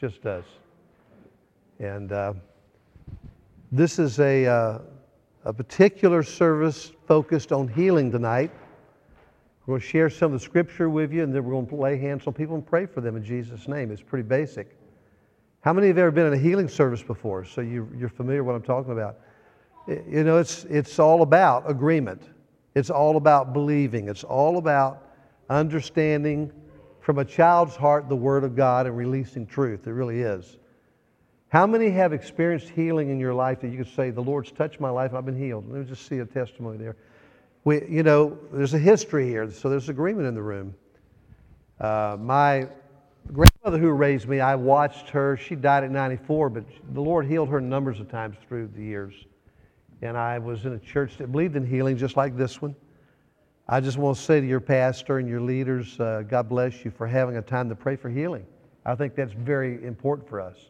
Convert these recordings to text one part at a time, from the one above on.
Just does. And this is a particular service focused on healing tonight. We're going to share some of the scripture with you, and then we're going to lay hands on people and pray for them in Jesus' name. It's pretty basic. How many have ever been in a healing service before? So you're familiar with what I'm talking about. You know, it's all about agreement. It's all about believing. It's all about understanding from a child's heart the Word of God and releasing truth. It really is. How many have experienced healing in your life that you could say, the Lord's touched my life, I've been healed? Let me just see a testimony there. There's a history here, so there's agreement in the room. My grandmother who raised me, I watched her. She died at 94, but the Lord healed her numbers of times through the years. And I was in a church that believed in healing just like this one. I just want to say to your pastor and your leaders, God bless you for having a time to pray for healing. I think that's very important for us.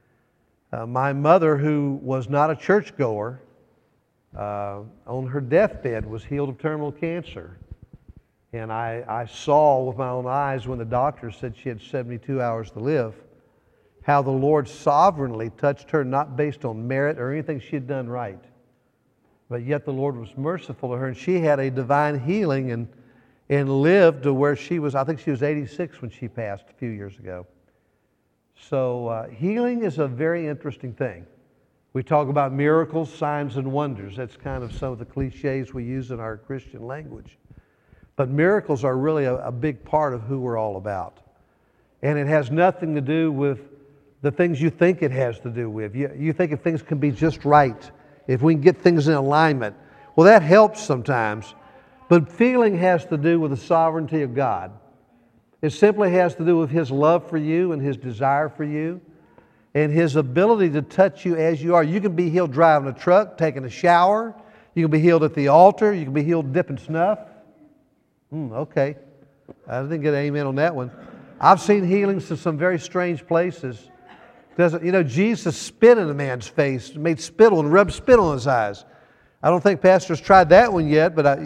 My mother, who was not a churchgoer, on her deathbed was healed of terminal cancer. And I saw with my own eyes when the doctor said she had 72 hours to live, how the Lord sovereignly touched her, not based on merit or anything she had done right. But yet the Lord was merciful to her, and she had a divine healing and lived to where she was, I think she was 86 when she passed a few years ago. So healing is a very interesting thing. We talk about miracles, signs, and wonders. That's kind of some of the cliches we use in our Christian language. But miracles are really a big part of who we're all about. And it has nothing to do with the things you think it has to do with. You think if things can be just right, if we can get things in alignment, well, that helps sometimes. But feeling has to do with the sovereignty of God. It simply has to do with His love for you and His desire for you and His ability to touch you as you are. You can be healed driving a truck, taking a shower. You can be healed at the altar. You can be healed dipping snuff. Okay. I didn't get an amen on that one. I've seen healings in some very strange places. Jesus spit in a man's face, made spittle and rubbed spit on his eyes. I don't think pastors tried that one yet, but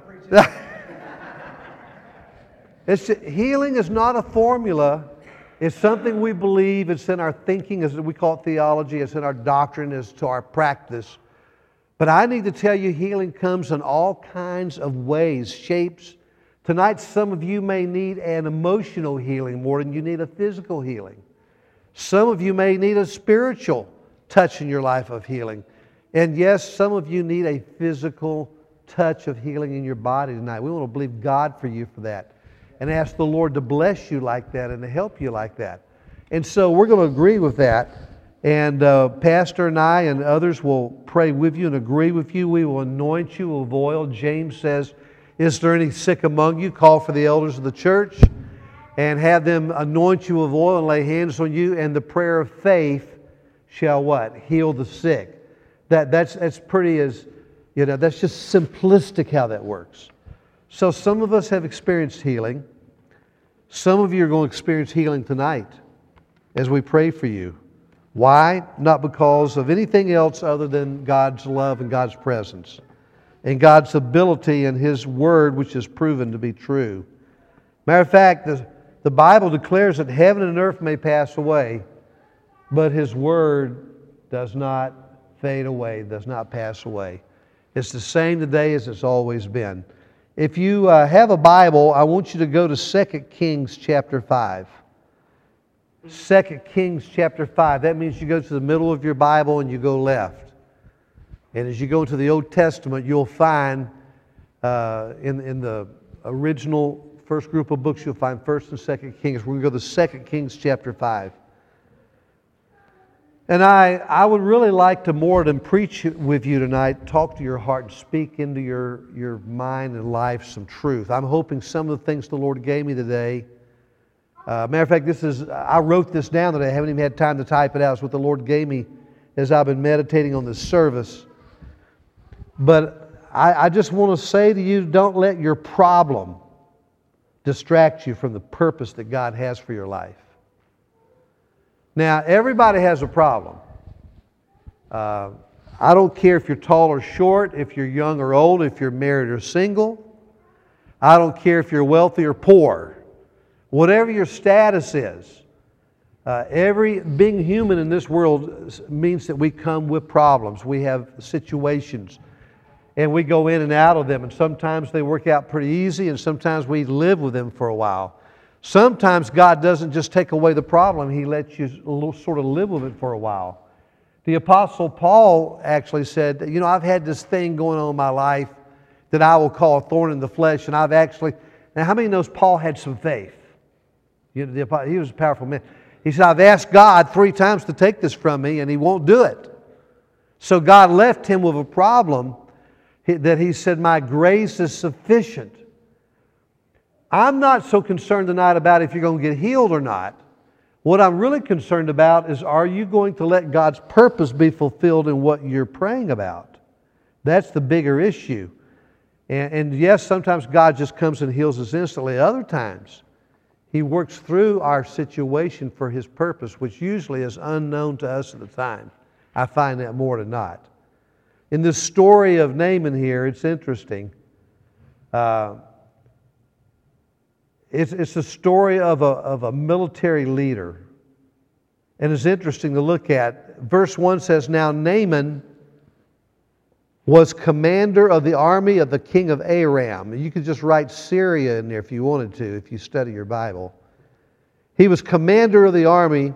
healing is not a formula. It's something we believe. It's in our thinking, as we call it theology. It's in our doctrine, it's to our practice. But I need to tell you, healing comes in all kinds of ways, shapes. Tonight, some of you may need an emotional healing more than you need a physical healing. Some of you may need a spiritual touch in your life of healing. And yes, some of you need a physical touch of healing in your body tonight. We want to believe God for you for that and ask the Lord to bless you like that and to help you like that. And so we're going to agree with that. And Pastor and I and others will pray with you and agree with you. We will anoint you with oil. James says, is there any sick among you? Call for the elders of the church and have them anoint you with oil and lay hands on you, and the prayer of faith shall what? Heal the sick. That's pretty that's just simplistic how that works. So some of us have experienced healing. Some of you are going to experience healing tonight as we pray for you. Why? Not because of anything else other than God's love and God's presence and God's ability and His Word, which is proven to be true. Matter of fact, the Bible declares that heaven and earth may pass away, but His Word does not fade away, does not pass away. It's the same today as it's always been. If you have a Bible, I want you to go to 2 Kings chapter 5. 2 Kings chapter 5. That means you go to the middle of your Bible and you go left. And as you go to the Old Testament, you'll find in the original first group of books, you'll find 1st and 2nd Kings. We're going to go to 2 Kings chapter 5. And I would really like to, more than preach with you tonight, talk to your heart and speak into your mind and life some truth. I'm hoping some of the things the Lord gave me today. Matter of fact, I wrote this down today. I haven't even had time to type it out. It's what the Lord gave me as I've been meditating on this service. But I just want to say to you, don't let your problem distract you from the purpose that God has for your life. Now, everybody has a problem. I don't care if you're tall or short, if you're young or old, if you're married or single. I don't care if you're wealthy or poor. Whatever your status is, Being human in this world means that we come with problems. We have situations, and we go in and out of them, and sometimes they work out pretty easy, and sometimes we live with them for a while. Sometimes God doesn't just take away the problem, He lets you sort of live with it for a while. The Apostle Paul actually said, I've had this thing going on in my life that I will call a thorn in the flesh, and now how many knows Paul had some faith? He was a powerful man. He said, I've asked God 3 times to take this from me, and He won't do it. So God left him with a problem that he said, my grace is sufficient. I'm not so concerned tonight about if you're going to get healed or not. What I'm really concerned about is, are you going to let God's purpose be fulfilled in what you're praying about? That's the bigger issue. And yes, sometimes God just comes and heals us instantly. Other times, He works through our situation for His purpose, which usually is unknown to us at the time. I find that more than not. In this story of Naaman here, it's interesting. It's a story of a military leader. And it's interesting to look at. Verse 1 says, now Naaman was commander of the army of the king of Aram. You could just write Syria in there if you wanted to, if you study your Bible. He was commander of the army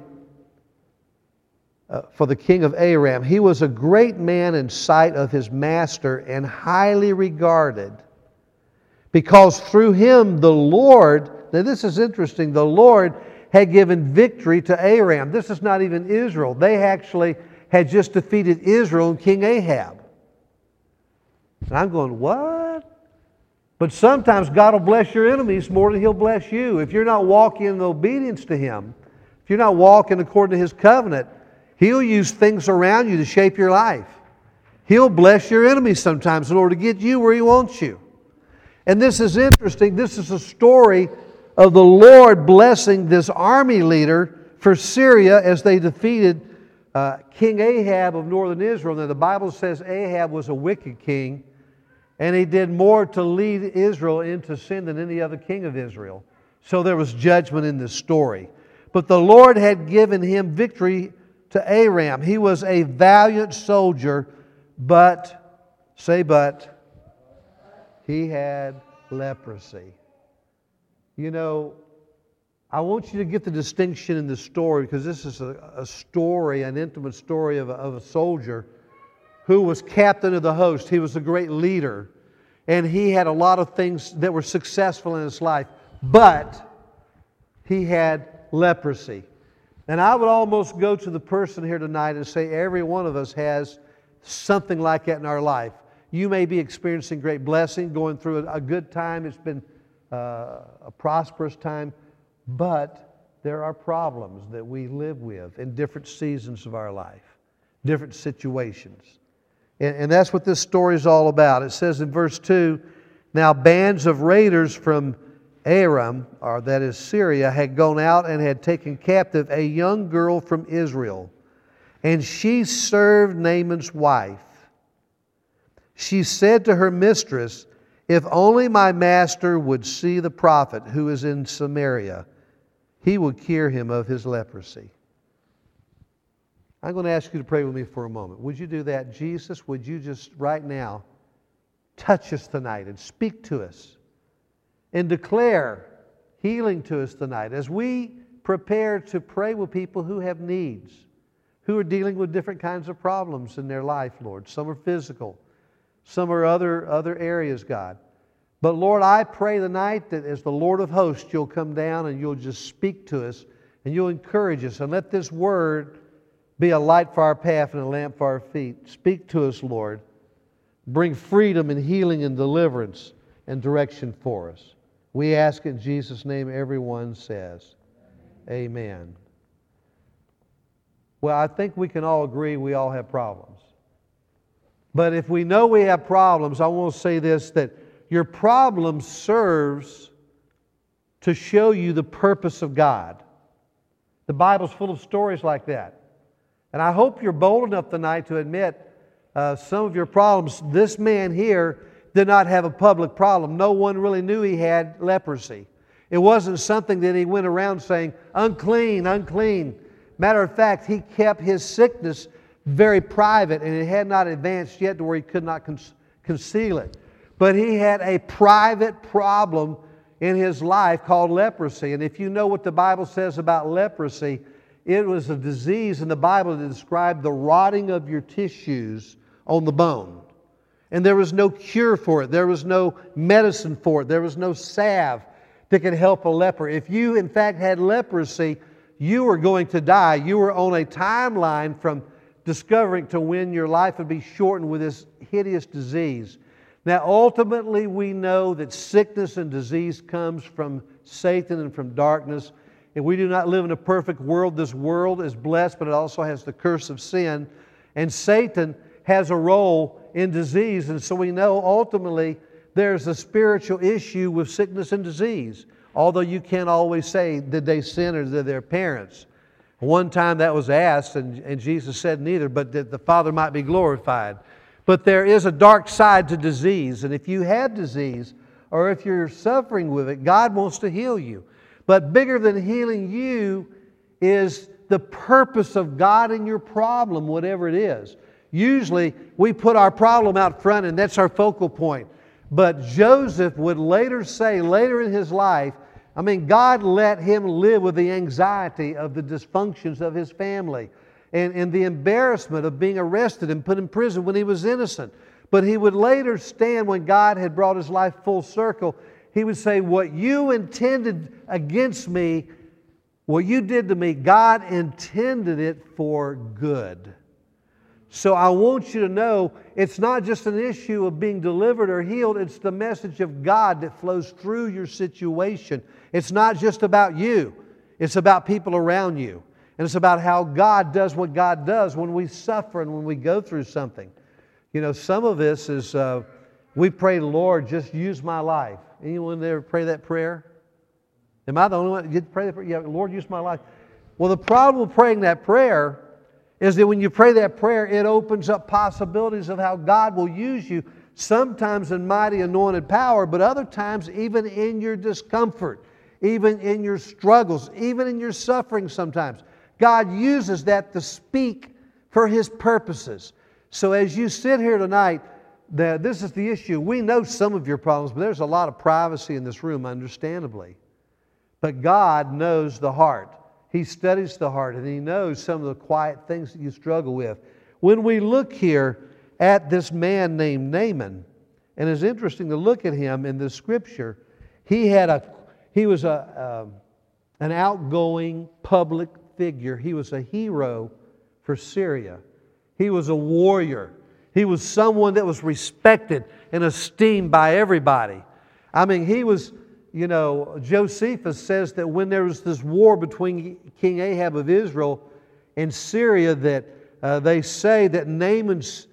for the king of Aram. He was a great man in sight of his master and highly regarded, because through him the Lord, now this is interesting, the Lord had given victory to Aram. This is not even Israel. They actually had just defeated Israel and King Ahab. And I'm going, what? But sometimes God will bless your enemies more than He'll bless you. If you're not walking in obedience to Him, if you're not walking according to His covenant, He'll use things around you to shape your life. He'll bless your enemies sometimes in order to get you where He wants you. And this is interesting. This is a story of the Lord blessing this army leader for Syria as they defeated King Ahab of northern Israel. Now the Bible says Ahab was a wicked king, and he did more to lead Israel into sin than any other king of Israel. So there was judgment in this story. But the Lord had given him victory to Aram. He was a valiant soldier, but he had leprosy. I want you to get the distinction in this story, because this is a story, an intimate story of a soldier who was captain of the host. He was a great leader, and he had a lot of things that were successful in his life, but he had leprosy. And I would almost go to the person here tonight and say every one of us has something like that in our life. You may be experiencing great blessing, going through a good time. It's been a prosperous time, but there are problems that we live with in different seasons of our life, different situations. And that's what this story is all about. It says in verse 2, now bands of raiders from Aram, or that is Syria, had gone out and had taken captive a young girl from Israel. And she served Naaman's wife. She said to her mistress, if only my master would see the prophet who is in Samaria, he would cure him of his leprosy. I'm going to ask you to pray with me for a moment. Would you do that? Jesus, would you just right now touch us tonight and speak to us and declare healing to us tonight as we prepare to pray with people who have needs, who are dealing with different kinds of problems in their life, Lord. Some are physical. Some are other areas, God. But Lord, I pray tonight that as the Lord of hosts, you'll come down and you'll just speak to us and you'll encourage us, and let this word be a light for our path and a lamp for our feet. Speak to us, Lord. Bring freedom and healing and deliverance and direction for us. We ask in Jesus' name, everyone says, amen. Well, I think we can all agree we all have problems. But if we know we have problems, I want to say this, that your problem serves to show you the purpose of God. The Bible's full of stories like that. And I hope you're bold enough tonight to admit some of your problems. This man here did not have a public problem. No one really knew he had leprosy. It wasn't something that he went around saying, unclean, unclean. Matter of fact, he kept his sickness very private, and it had not advanced yet to where he could not conceal it. But he had a private problem in his life called leprosy. And if you know what the Bible says about leprosy, it was a disease in the Bible that described the rotting of your tissues on the bone. And there was no cure for it. There was no medicine for it. There was no salve that could help a leper. If you, in fact, had leprosy, you were going to die. You were on a timeline from discovering to when your life would be shortened with this hideous disease. Now, ultimately, we know that sickness and disease comes from Satan and from darkness. And we do not live in a perfect world. This world is blessed, but it also has the curse of sin. And Satan has a role in disease. And so we know ultimately there's a spiritual issue with sickness and disease. Although you can't always say, did they sin or did their parents? One time that was asked, and Jesus said neither, but that the Father might be glorified. But there is a dark side to disease. And if you have disease, or if you're suffering with it, God wants to heal you. But bigger than healing you is the purpose of God in your problem, whatever it is. Usually, we put our problem out front, and that's our focal point. But Joseph would later say, later in his life, God let him live with the anxiety of the dysfunctions of his family and the embarrassment of being arrested and put in prison when he was innocent. But he would later stand when God had brought his life full circle. He would say, what you intended against me, what you did to me, God intended it for good. So I want you to know it's not just an issue of being delivered or healed. It's the message of God that flows through your situation. It's not just about you. It's about people around you. And it's about how God does what God does when we suffer and when we go through something. You know, some of this is, we pray, Lord, just use my life. Anyone ever pray that prayer? Am I the only one? You pray that prayer? Yeah, Lord, use my life. Well, the problem with praying that prayer is that when you pray that prayer, it opens up possibilities of how God will use you, sometimes in mighty anointed power, but other times even in your discomfort, even in your struggles, even in your suffering sometimes. God uses that to speak for His purposes. So as you sit here tonight, this is the issue. We know some of your problems, but there's a lot of privacy in this room, understandably. But God knows the heart. He studies the heart, and He knows some of the quiet things that you struggle with. When we look here at this man named Naaman, and it's interesting to look at him in the Scripture, he was an outgoing public figure. He was a hero for Syria. He was a warrior. He was someone that was respected and esteemed by everybody. He was, Josephus says that when there was this war between King Ahab of Israel and Syria, that they say that Naaman's,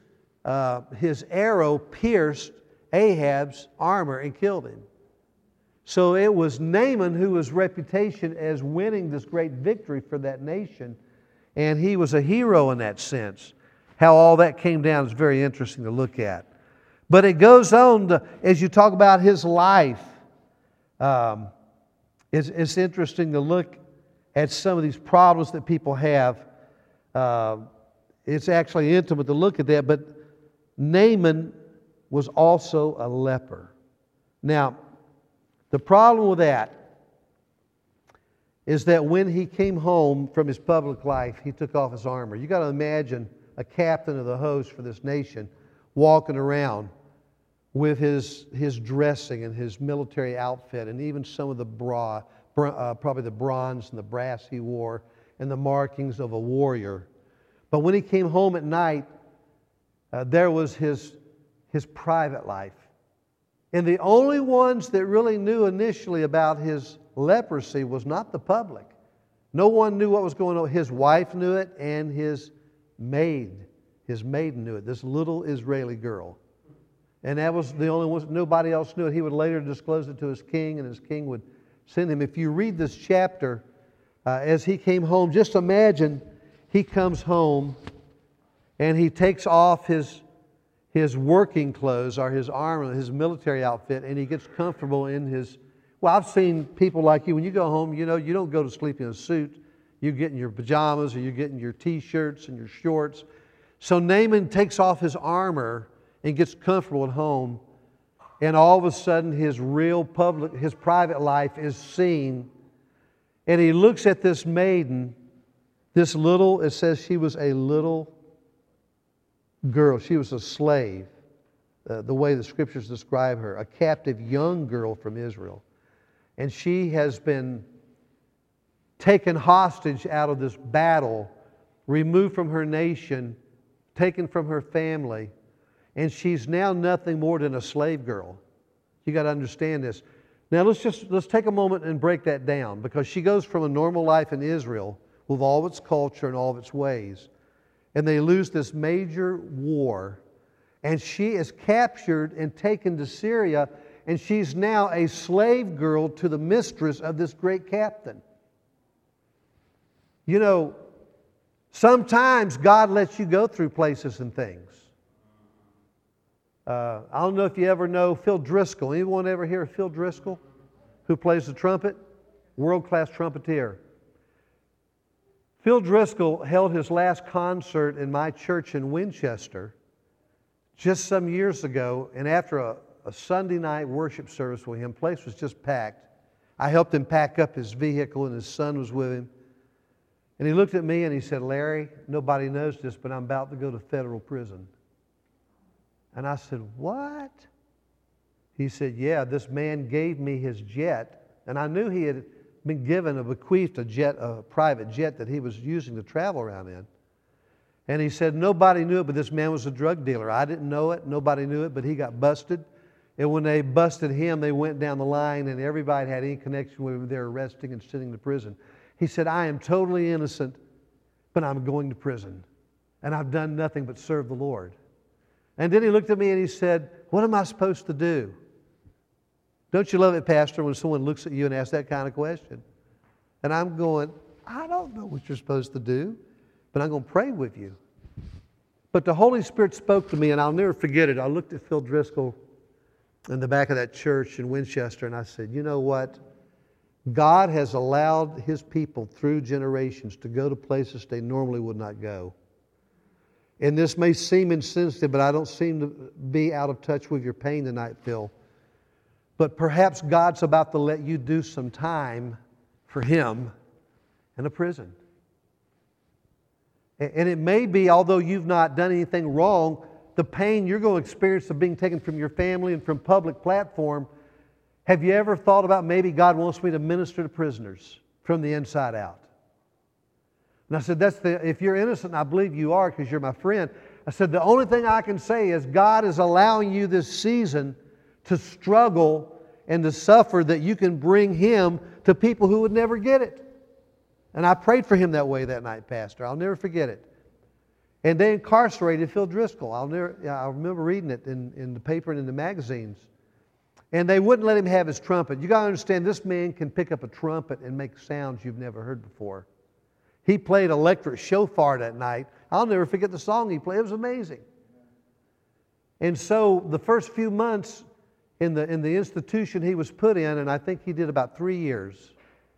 his arrow pierced Ahab's armor and killed him. So it was Naaman who was reputation as winning this great victory for that nation. And he was a hero in that sense. How all that came down is very interesting to look at. But it goes on as you talk about his life. It's interesting to look at some of these problems that people have. It's actually intimate to look at that. But Naaman was also a leper. Now, the problem with that is that when he came home from his public life, he took off his armor. You got to imagine a captain of the host for this nation walking around with his dressing and his military outfit, and even some of the probably the bronze and the brass he wore, and the markings of a warrior. But when he came home at night, there was his private life. And the only ones that really knew initially about his leprosy was not the public. No one knew what was going on. His wife knew it, and his maiden knew it, this little Israeli girl. And that was the only one, nobody else knew it. He would later disclose it to his king, and his king would send him. If you read this chapter, as he came home, just imagine he comes home and he takes off his working clothes or his armor, his military outfit, and he gets comfortable in his... Well, I've seen people like you, when you go home, you don't go to sleep in a suit. You get in your pajamas, or you get in your t-shirts and your shorts. So Naaman takes off his armor and gets comfortable at home. And all of a sudden his private life is seen. And he looks at this maiden, it says she was a little girl. She was a slave, the way the Scriptures describe her, a captive young girl from Israel. And she has been taken hostage out of this battle, removed from her nation, taken from her family, and she's now nothing more than a slave girl. You got to understand this. Now let's take a moment and break that down, because she goes from a normal life in Israel with all of its culture and all of its ways, and they lose this major war, and she is captured and taken to Syria, and she's now a slave girl to the mistress of this great captain. You know, sometimes God lets you go through places and things. I don't know if you ever know Phil Driscoll. Anyone ever hear of Phil Driscoll, who plays the trumpet? World-class trumpeter. Phil Driscoll held his last concert in my church in Winchester just some years ago, and after a Sunday night worship service with him, the place was just packed. I helped him pack up his vehicle, and his son was with him. And he looked at me and he said, "Larry, nobody knows this, but I'm about to go to federal prison." And I said, "What?" He said, "Yeah, this man gave me his jet." And I knew he had been given bequeathed a private jet that he was using to travel around in. And he said, nobody knew it, but this man was a drug dealer. I didn't know it, nobody knew it, but he got busted. And when they busted him, they went down the line, and everybody had any connection with him, they were arresting and sending to prison. He said, "I am totally innocent, but I'm going to prison. And I've done nothing but serve the Lord." And then he looked at me and he said, "What am I supposed to do?" Don't you love it, Pastor, when someone looks at you and asks that kind of question? And I'm going, I don't know what you're supposed to do, but I'm going to pray with you. But the Holy Spirit spoke to me, and I'll never forget it. I looked at Phil Driscoll in the back of that church in Winchester, and I said, "You know what? God has allowed His people through generations to go to places they normally would not go. And this may seem insensitive, but I don't seem to be out of touch with your pain tonight, Phil. But perhaps God's about to let you do some time for Him in a prison. And it may be, although you've not done anything wrong, the pain you're going to experience of being taken from your family and from public platform. Have you ever thought about maybe God wants me to minister to prisoners from the inside out?" And I said, if you're innocent, and I believe you are because you're my friend, I said, the only thing I can say is God is allowing you this season to struggle and to suffer that you can bring Him to people who would never get it. And I prayed for him that way that night, Pastor. I'll never forget it. And they incarcerated Phil Driscoll. I remember reading it in the paper and in the magazines. And they wouldn't let him have his trumpet. You got to understand, this man can pick up a trumpet and make sounds you've never heard before. He played electric shofar that night. I'll never forget the song he played. It was amazing. And so the first few months in the institution he was put in, and I think he did about 3 years,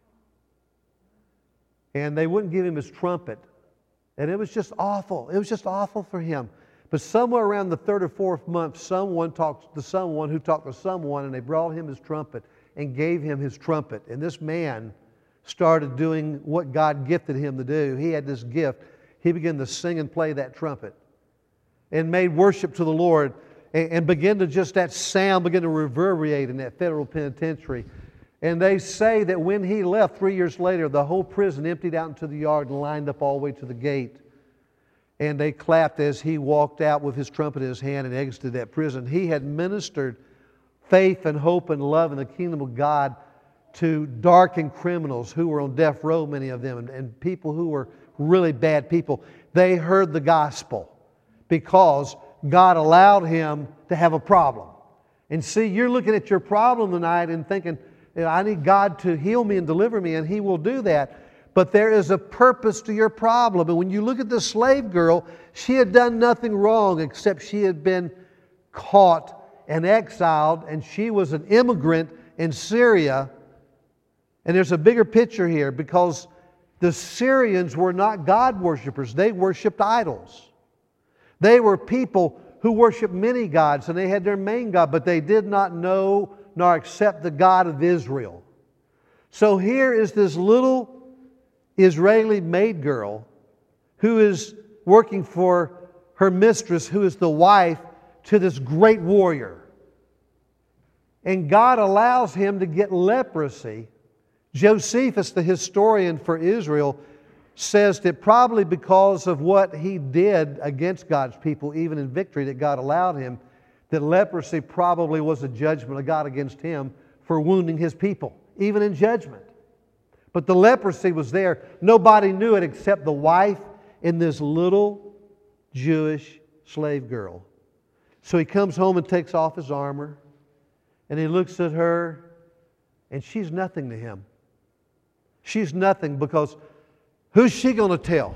and they wouldn't give him his trumpet. And it was just awful. It was just awful for him. But somewhere around the third or fourth month, someone talked to someone who talked to someone, and they brought him his trumpet and gave him his trumpet. And this man started doing what God gifted him to do. He had this gift. He began to sing and play that trumpet and made worship to the Lord, and began to just, that sound began to reverberate in that federal penitentiary. And they say that when he left 3 years later, the whole prison emptied out into the yard and lined up all the way to the gate. And they clapped as he walked out with his trumpet in his hand and exited that prison. He had ministered faith and hope and love in the kingdom of God to darkened criminals who were on death row, many of them, and people who were really bad people. They heard the gospel because God allowed him to have a problem. And see, you're looking at your problem tonight and thinking, I need God to heal me and deliver me, and He will do that. But there is a purpose to your problem. And when you look at the slave girl, she had done nothing wrong except she had been caught and exiled, and she was an immigrant in Syria. And there's a bigger picture here, because The Syrians were not God worshipers. They worshiped idols. They were people who worshiped many gods, and they had their main God, but they did not know nor accept the God of Israel. So here is this little Israeli maid girl who is working for her mistress, who is the wife to this great warrior. And God allows him to get leprosy. Josephus, the historian for Israel, says that probably because of what he did against God's people, even in victory, that God allowed him, that leprosy probably was a judgment of God against him for wounding His people, even in judgment. But the leprosy was there. Nobody knew it except the wife and this little Jewish slave girl. So he comes home and takes off his armor, and he looks at her, and she's nothing to him. She's nothing, because who's she going to tell?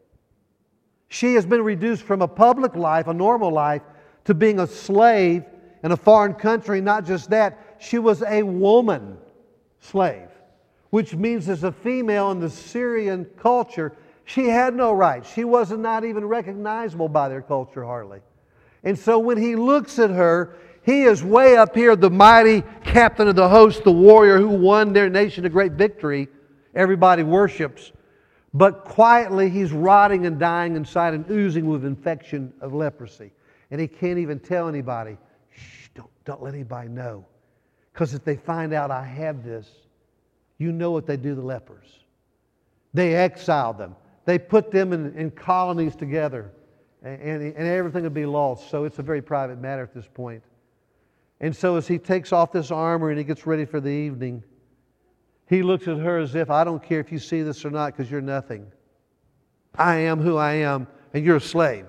She has been reduced from a public life, a normal life, to being a slave in a foreign country. Not just that, she was a woman slave, which means as a female in the Syrian culture, she had no rights. She was not even recognizable by their culture hardly. And so when he looks at her, he is way up here, the mighty captain of the host, the warrior who won their nation a great victory. Everybody worships. But quietly he's rotting and dying inside and oozing with infection of leprosy. And he can't even tell anybody. Shh, don't let anybody know. Because if they find out I have this, you know what they do to the lepers. They exile them. They put them in colonies together. And everything would be lost. So it's a very private matter at this point. And so as he takes off this armor and he gets ready for the evening, he looks at her as if, I don't care if you see this or not, because you're nothing. I am who I am, and you're a slave.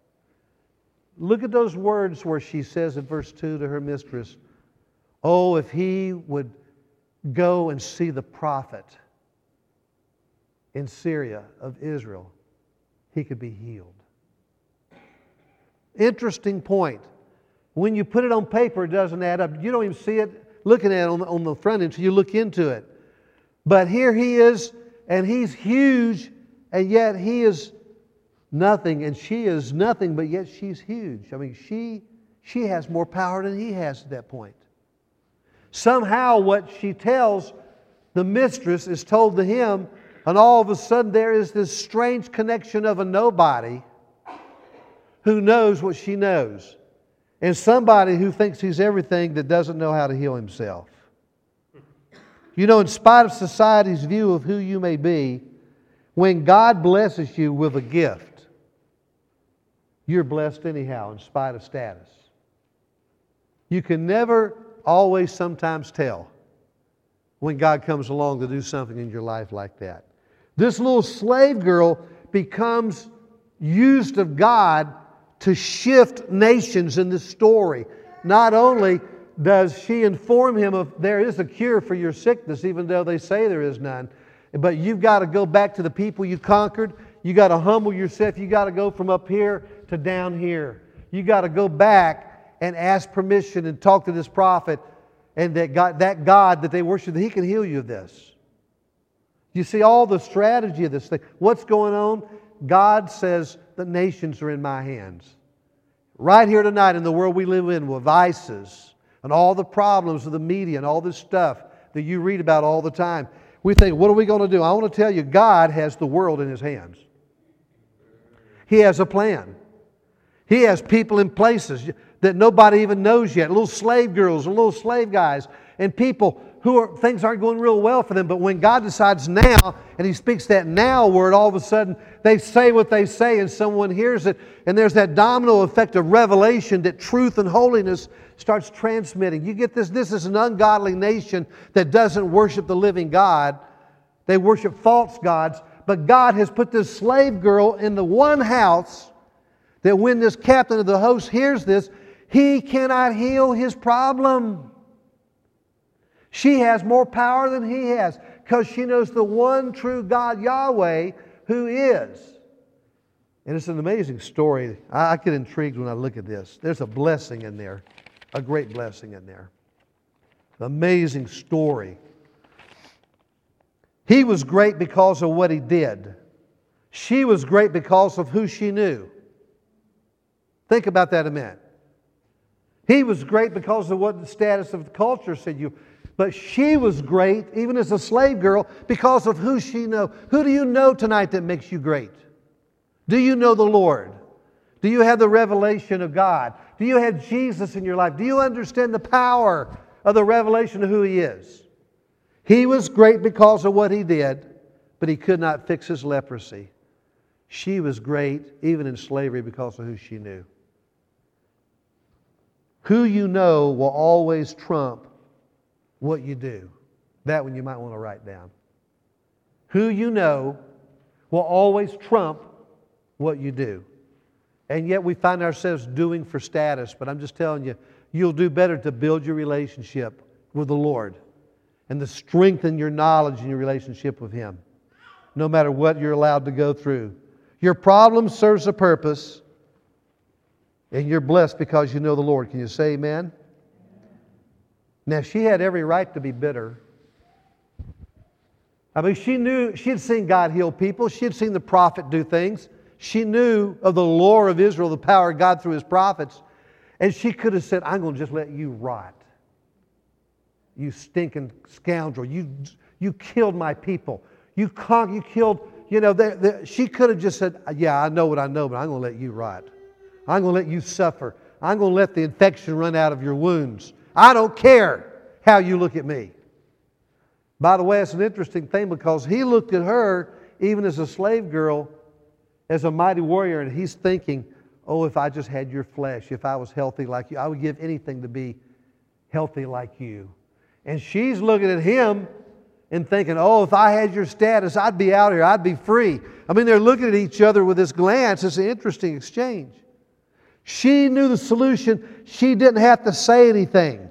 Look at those words where she says in verse 2 to her mistress, oh, if he would go and see the prophet in Syria of Israel, he could be healed. Interesting point. When you put it on paper, it doesn't add up. You don't even see it looking at it on the front end until you look into it. But here he is, and he's huge, and yet he is nothing, and she is nothing, but yet she's huge. I mean, she has more power than he has at that point. Somehow what she tells the mistress is told to him, and all of a sudden there is this strange connection of a nobody who knows what she knows, and somebody who thinks he's everything that doesn't know how to heal himself. You know, in spite of society's view of who you may be, when God blesses you with a gift, you're blessed anyhow, in spite of status. You can never, always, sometimes tell when God comes along to do something in your life like that. This little slave girl becomes used of God to shift nations in this story. Not only does she inform him of there is a cure for your sickness, even though they say there is none, but you've got to go back to the people you conquered. You've got to humble yourself. You've got to go from up here to down here. You've got to go back and ask permission and talk to this prophet, and that God that they worship, that He can heal you of this. You see all the strategy of this thing. What's going on? God says, the nations are in my hands. Right here tonight in the world we live in, with vices and all the problems of the media and all this stuff that you read about all the time, we think, what are we going to do? I want to tell you, God has the world in His hands. He has a plan. He has people in places that nobody even knows yet. Little slave girls and little slave guys and people things aren't going real well for them. But when God decides now, and He speaks that now word, all of a sudden they say what they say and someone hears it. And there's that domino effect of revelation that truth and holiness starts transmitting. You get this. This is an ungodly nation that doesn't worship the living God. They worship false gods. But God has put this slave girl in the one house that when this captain of the host hears this, he cannot heal his problem. She has more power than he has because she knows the one true God, Yahweh, who is. And it's an amazing story. I get intrigued when I look at this. There's a blessing in there, a great blessing in there. Amazing story. He was great because of what he did. She was great because of who she knew. Think about that a minute. He was great because of what the status of the culture said you. But she was great, even as a slave girl, because of who she knew. Who do you know tonight that makes you great? Do you know the Lord? Do you have the revelation of God? Do you have Jesus in your life? Do you understand the power of the revelation of who He is? He was great because of what He did, but He could not fix his leprosy. She was great, even in slavery, because of who she knew. Who you know will always trump what you do. That one you might want to write down. Who you know will always trump what you do. And yet we find ourselves doing for status. But I'm just telling you, you'll do better to build your relationship with the Lord and to strengthen your knowledge and your relationship with Him, no matter what you're allowed to go through. Your problem serves a purpose, and you're blessed because you know the Lord. Can you say amen? Now, she had every right to be bitter. I mean, she had seen God heal people. She had seen the prophet do things. She knew of the lore of Israel, the power of God through His prophets. And she could have said, I'm going to just let you rot. You stinking scoundrel. You killed my people. You killed, she could have just said, yeah, I know what I know, but I'm going to let you rot. I'm going to let you suffer. I'm going to let the infection run out of your wounds. I don't care how you look at me. By the way, it's an interesting thing because he looked at her, even as a slave girl, as a mighty warrior, and he's thinking, oh, if I just had your flesh, if I was healthy like you, I would give anything to be healthy like you. And she's looking at him and thinking, oh, if I had your status, I'd be out here, I'd be free. I mean, they're looking at each other with this glance. It's an interesting exchange. She knew the solution. She didn't have to say anything.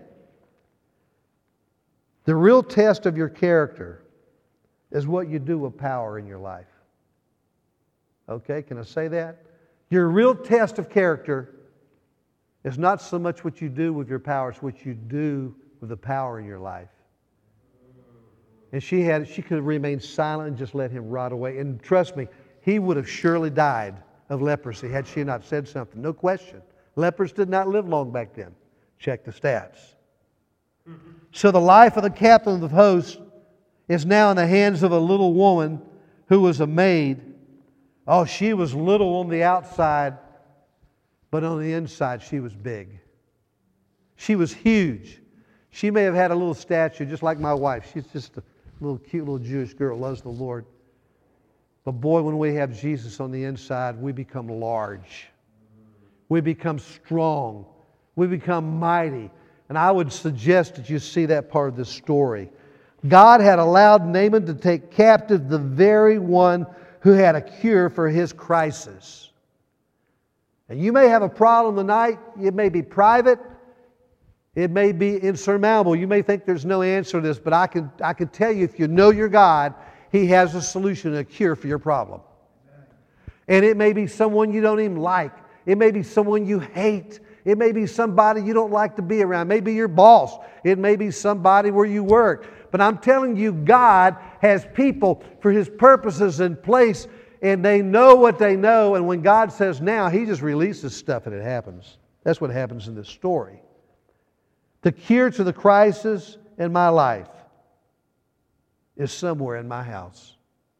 The real test of your character is what you do with power in your life. Okay, can I say that? Your real test of character is not so much what you do with your power, it's what you do with the power in your life. And she could have remained silent and just let him rot away. And trust me, he would have surely died of leprosy had she not said something. No question. Lepers did not live long back then. Check the stats. So the life of the captain of the host is now in the hands of a little woman who was a maid. Oh, she was little on the outside, but on the inside she was big. She was huge. She may have had a little stature just like my wife. She's just a little cute little Jewish girl, loves the Lord. But boy, when we have Jesus on the inside, we become large. We become strong. We become mighty. And I would suggest that you see that part of this story. God had allowed Naaman to take captive the very one who had a cure for his crisis. And you may have a problem tonight. It may be private. It may be insurmountable. You may think there's no answer to this, but I can tell you, if you know your God, He has a solution, a cure for your problem. And it may be someone you don't even like. It may be someone you hate. It may be somebody you don't like to be around. It may be your boss. It may be somebody where you work. But I'm telling you, God has people for His purposes in place, and they know what they know. And when God says now, He just releases stuff and it happens. That's what happens in this story. The cure to the crisis in my life is somewhere in my house.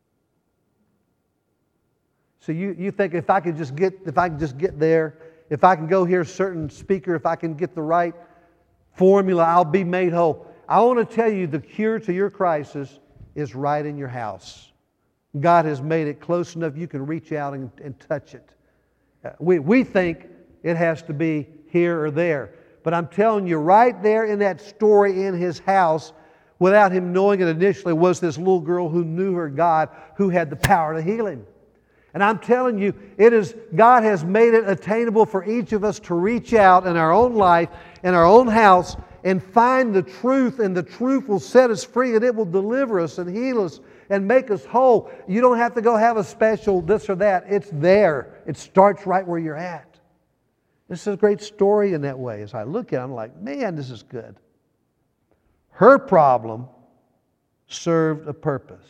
So you think if I can just get there, if I can go hear a certain speaker, if I can get the right formula, I'll be made whole. I want to tell you the cure to your crisis is right in your house. God has made it close enough you can reach out and touch it. We think it has to be here or there. But I'm telling you, right there in that story in his house, without him knowing it initially, was this little girl who knew her God, who had the power to heal him. And I'm telling you, God has made it attainable for each of us to reach out in our own life, in our own house, and find the truth, and the truth will set us free, and it will deliver us and heal us and make us whole. You don't have to go have a special this or that. It's there. It starts right where you're at. This is a great story in that way. As I look at it, I'm like, man, this is good. Her problem served a purpose.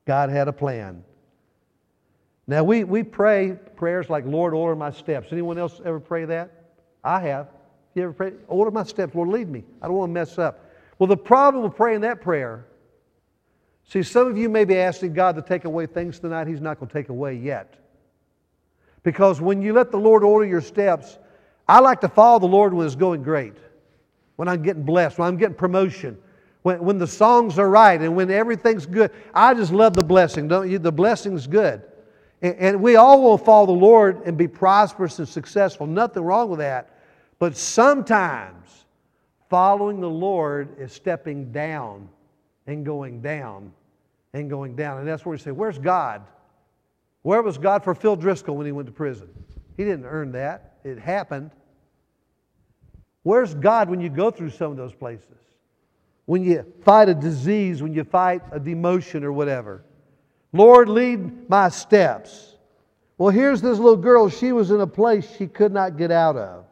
God had a plan. Now we pray prayers like, Lord, order my steps. Anyone else ever pray that? I have. You ever pray, order my steps, Lord, lead me. I don't want to mess up. Well, the problem with praying that prayer, see, some of you may be asking God to take away things tonight He's not going to take away yet. Because when you let the Lord order your steps, I like to follow the Lord when it's going great, when I'm getting blessed, when I'm getting promotion, when the songs are right and when everything's good. I just love the blessing, don't you? The blessing's good. And we all will follow the Lord and be prosperous and successful. Nothing wrong with that. But sometimes following the Lord is stepping down and going down and going down. And that's where we say, where's God? Where was God for Phil Driscoll when he went to prison? He didn't earn that. It happened. Where's God when you go through some of those places? When you fight a disease, when you fight a demotion or whatever. Lord, lead my steps. Well, here's this little girl. She was in a place she could not get out of.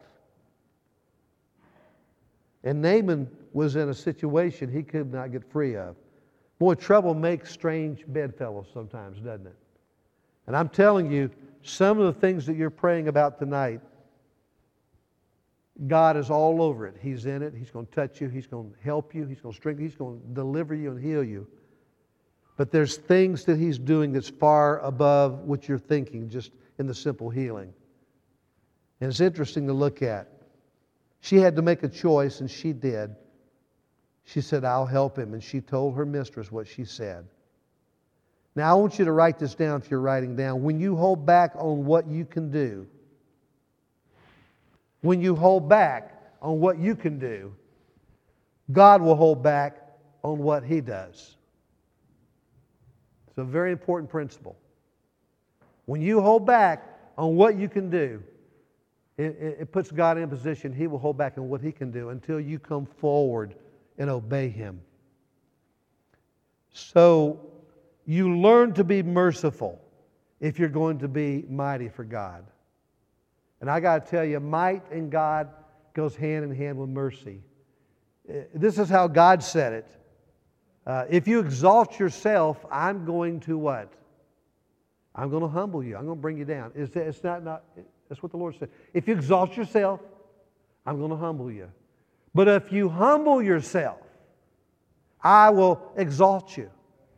And Naaman was in a situation he could not get free of. Boy, trouble makes strange bedfellows sometimes, doesn't it? And I'm telling you, some of the things that you're praying about tonight, God is all over it. He's in it. He's going to touch you. He's going to help you. He's going to strengthen you. He's going to deliver you and heal you. But there's things that He's doing that's far above what you're thinking, just in the simple healing. And it's interesting to look at. She had to make a choice, and she did. She said, I'll help him. And she told her mistress what she said. Now, I want you to write this down if you're writing down. When you hold back on what you can do, when you hold back on what you can do, God will hold back on what He does. It's a very important principle. When you hold back on what you can do, it puts God in a position He will hold back on what He can do until you come forward and obey Him. So, you learn to be merciful if you're going to be mighty for God. And I got to tell you, might in God goes hand in hand with mercy. This is how God said it. If you exalt yourself, I'm going to what? I'm going to humble you. I'm going to bring you down. That's what the Lord said. If you exalt yourself, I'm going to humble you. But if you humble yourself, I will exalt you.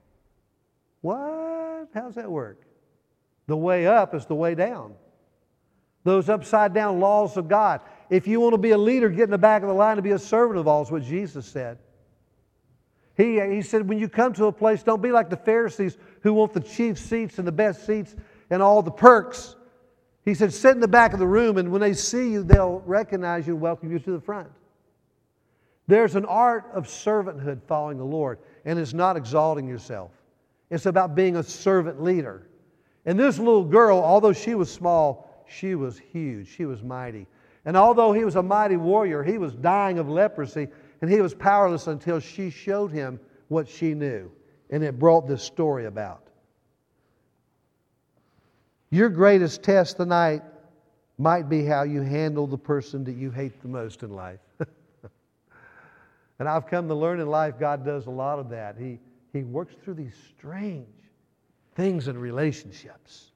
What? How's that work? The way up is the way down. Those upside down laws of God. If you want to be a leader, get in the back of the line and be a servant of all, is what Jesus said. He said, when you come to a place, don't be like the Pharisees who want the chief seats and the best seats and all the perks. He said, sit in the back of the room, and when they see you, they'll recognize you and welcome you to the front. There's an art of servanthood following the Lord, and it's not exalting yourself. It's about being a servant leader. And this little girl, although she was small, she was huge. She was mighty. And although he was a mighty warrior, he was dying of leprosy, and he was powerless until she showed him what she knew. And it brought this story about. Your greatest test tonight might be how you handle the person that you hate the most in life. And I've come to learn in life God does a lot of that. He works through these strange things in relationships.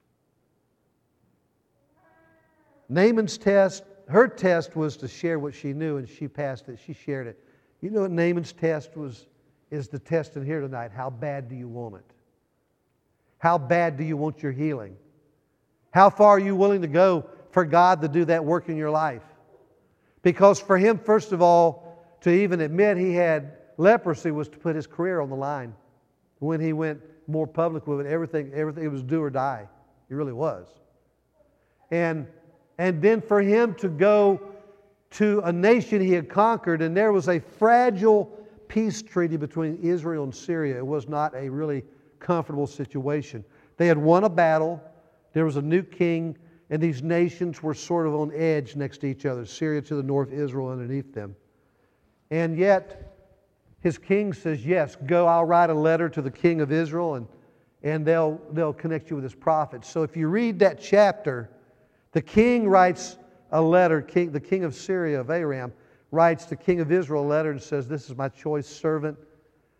Naaman's test, her test was to share what she knew, and she passed it. She shared it. You know what Naaman's test is the test in here tonight. How bad do you want it? How bad do you want your healing? How far are you willing to go for God to do that work in your life? Because for him, first of all, to even admit he had leprosy was to put his career on the line. When he went more public with it, everything, it was do or die. It really was. And then for him to go to a nation he had conquered, and there was a fragile peace treaty between Israel and Syria. It was not a really comfortable situation. They had won a battle. There was a new king, and these nations were sort of on edge next to each other. Syria to the north, Israel underneath them. And yet, his king says, yes, go, I'll write a letter to the king of Israel, and they'll connect you with his prophets. So if you read that chapter, the king writes a letter, the king of Syria, of Aram, writes the king of Israel a letter and says, this is my choice servant.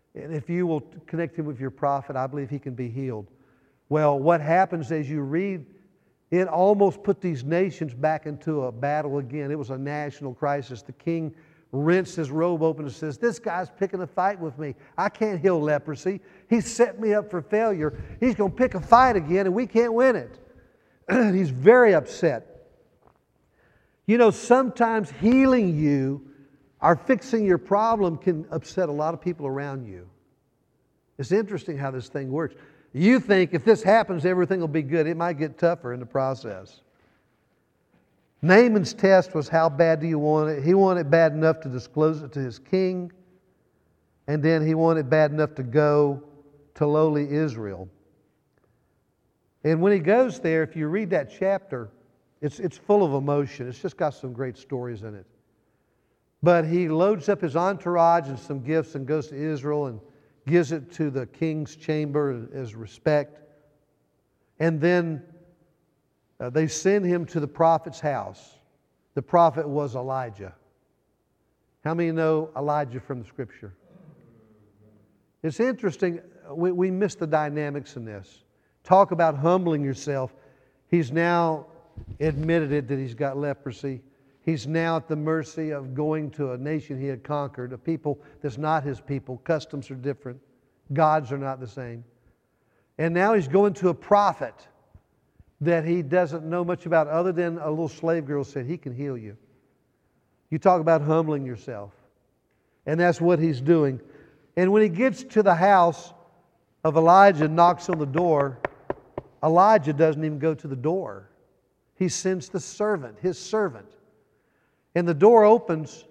And if you will connect him with your prophet, I believe he can be healed. Well, what happens as you read, it almost put these nations back into a battle again. It was a national crisis. The king rinsed his robe open and says, this guy's picking a fight with me. I can't heal leprosy. He's set me up for failure. He's going to pick a fight again and we can't win it. He's very upset. You know, sometimes healing you or fixing your problem can upset a lot of people around you. It's interesting how this thing works. You think if this happens, everything will be good. It might get tougher in the process. Naaman's test was, how bad do you want it? He wanted it bad enough to disclose it to his king. And then he wanted it bad enough to go to lowly Israel. And when he goes there, if you read that chapter, it's full of emotion. It's just got some great stories in it. But he loads up his entourage and some gifts and goes to Israel and gives it to the king's chamber as respect. And then they send him to the prophet's house. The prophet was Elijah. How many know Elijah from the Scripture? It's interesting. We miss the dynamics in this. Talk about humbling yourself. He's now admitted it that he's got leprosy. He's now at the mercy of going to a nation he had conquered, a people that's not his people. Customs are different. Gods are not the same. And now he's going to a prophet that he doesn't know much about other than a little slave girl said, he can heal you. You talk about humbling yourself. And that's what he's doing. And when he gets to the house of Elijah and knocks on the door, Elijah doesn't even go to the door. He sends the servant, his servant. And the door opens,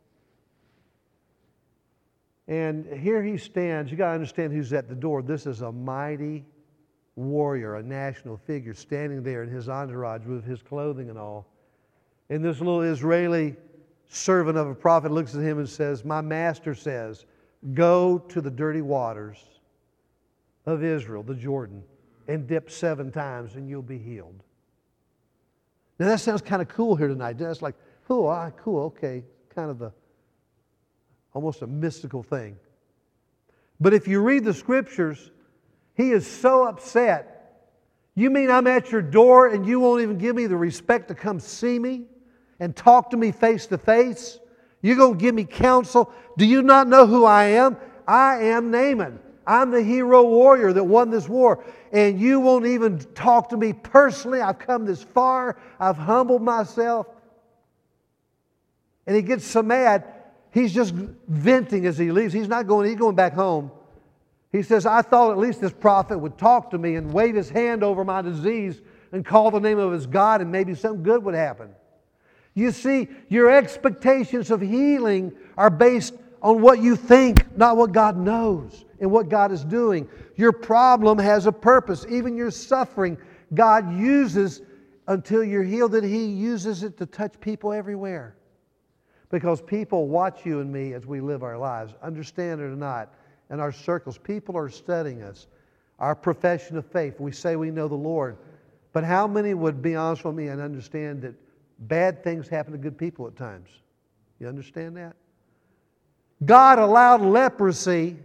and here he stands. You got to understand who's at the door. This is a mighty warrior, a national figure standing there in his entourage with his clothing and all. And this little Israeli servant of a prophet looks at him and says, my master says, go to the dirty waters of Israel, the Jordan, and dip 7 times and you'll be healed. Now that sounds kind of cool here tonight. That's like, oh, cool, okay. Kind of almost a mystical thing. But if you read the Scriptures, he is so upset. You mean I'm at your door and you won't even give me the respect to come see me and talk to me face to face? You're going to give me counsel? Do you not know who I am? I am Naaman. I'm the hero warrior that won this war. And you won't even talk to me personally. I've come this far. I've humbled myself. And he gets so mad, he's just venting as he leaves. He's going back home. He says, I thought at least this prophet would talk to me and wave his hand over my disease and call the name of his God and maybe something good would happen. You see, your expectations of healing are based on what you think, not what God knows and what God is doing. Your problem has a purpose. Even your suffering, God uses until you're healed, that He uses it to touch people everywhere. Because people watch you and me as we live our lives, understand it or not, in our circles. People are studying us, our profession of faith. We say we know the Lord. But how many would be honest with me and understand that bad things happen to good people at times? You understand that? God allowed leprosy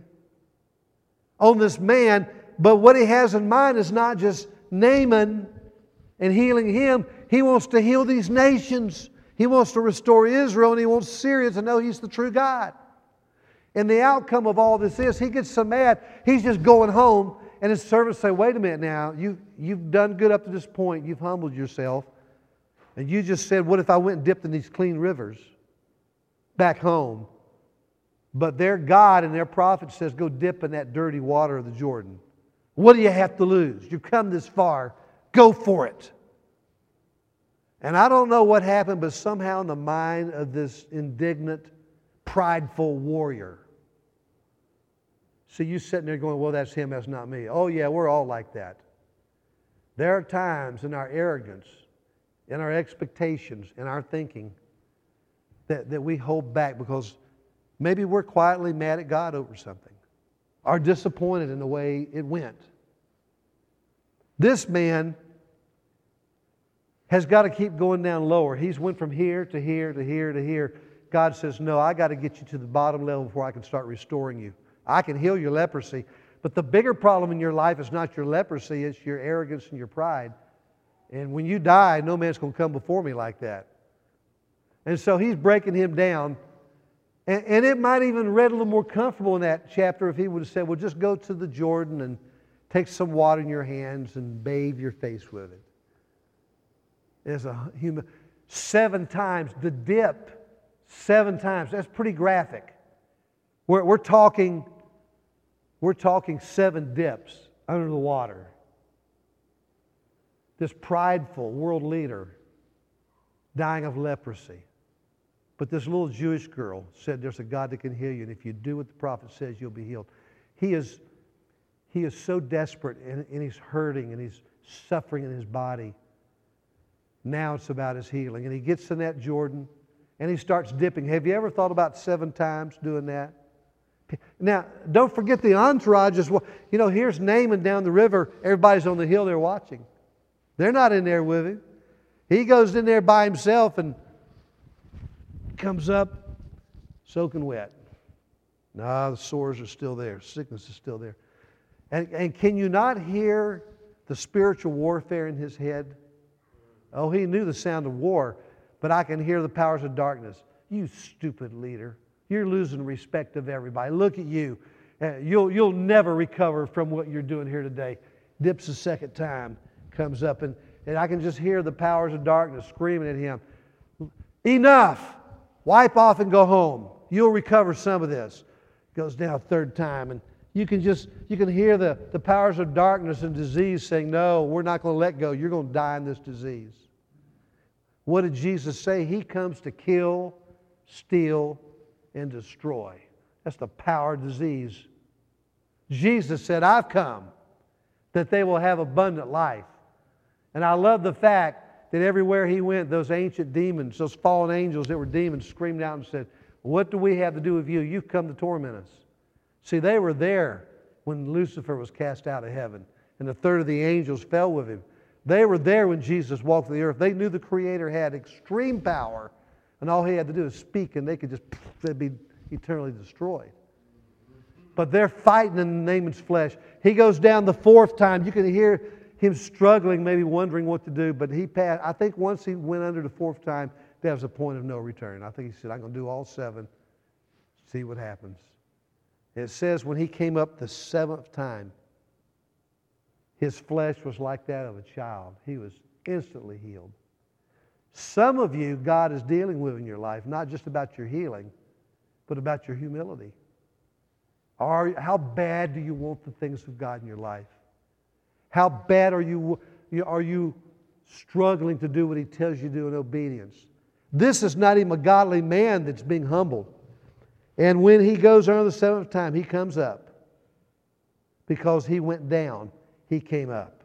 on this man, but what He has in mind is not just Naaman and healing him. He wants to heal these nations. He wants to restore Israel, and He wants Syria to know He's the true God. And the outcome of all this is, he gets so mad, he's just going home, and his servants say, wait a minute now, you've done good up to this point, you've humbled yourself, and you just said, what if I went and dipped in these clean rivers back home? But their God and their prophet says, go dip in that dirty water of the Jordan. What do you have to lose? You've come this far, go for it. And I don't know what happened, but somehow in the mind of this indignant, prideful warrior. See, you sitting there going, well, that's him, that's not me. Oh yeah, we're all like that. There are times in our arrogance, in our expectations, in our thinking, that we hold back because maybe we're quietly mad at God over something, or disappointed in the way it went. This man has got to keep going down lower. He's went from here to here to here to here. God says, no, I got to get you to the bottom level before I can start restoring you. I can heal your leprosy. But the bigger problem in your life is not your leprosy, it's your arrogance and your pride. And when you die, no man's going to come before me like that. And so he's breaking him down. And it might even read a little more comfortable in that chapter if he would have said, well, just go to the Jordan and take some water in your hands and bathe your face with it. As a human, 7 times, the dip, 7 times. That's pretty graphic. We're talking 7 dips under the water. This prideful world leader dying of leprosy. But this little Jewish girl said, there's a God that can heal you, and if you do what the prophet says, you'll be healed. He is so desperate, and he's hurting, and he's suffering in his body. Now it's about his healing. And he gets in that Jordan, and he starts dipping. Have you ever thought about 7 times doing that? Now, don't forget the entourage as well. You know, here's Naaman down the river. Everybody's on the hill there watching. They're not in there with him. He goes in there by himself and comes up soaking wet. No, the sores are still there. Sickness is still there. And can you not hear the spiritual warfare in his head? Oh, he knew the sound of war, but I can hear the powers of darkness. You stupid leader. You're losing respect of everybody. Look at you. You'll never recover from what you're doing here today. Dips a second time, comes up, and I can just hear the powers of darkness screaming at him. Enough! Wipe off and go home. You'll recover some of this. Goes down a 3rd time, and you can hear the powers of darkness and disease saying, no, we're not going to let go. You're going to die in this disease. What did Jesus say? He comes to kill, steal, and destroy. That's the power of disease. Jesus said, I've come that they will have abundant life. And I love the fact that everywhere he went, those ancient demons, those fallen angels that were demons, screamed out and said, what do we have to do with you? You've come to torment us. See, they were there when Lucifer was cast out of heaven, and a 1/3 of the angels fell with him. They were there when Jesus walked the earth. They knew the Creator had extreme power, and all he had to do is speak, and they'd be eternally destroyed. But they're fighting in Naaman's flesh. He goes down the 4th time. You can hear him struggling, maybe wondering what to do, but he passed. I think once he went under the 4th time, there was a point of no return. I think he said, I'm going to do all 7, see what happens. And it says when he came up the 7th time, his flesh was like that of a child. He was instantly healed. Some of you, God is dealing with in your life, not just about your healing, but about your humility. How bad do you want the things of God in your life? How bad are you struggling to do what He tells you to do in obedience? This is not even a godly man that's being humbled. And when he goes under the 7th time, he comes up. Because he went down, he came up.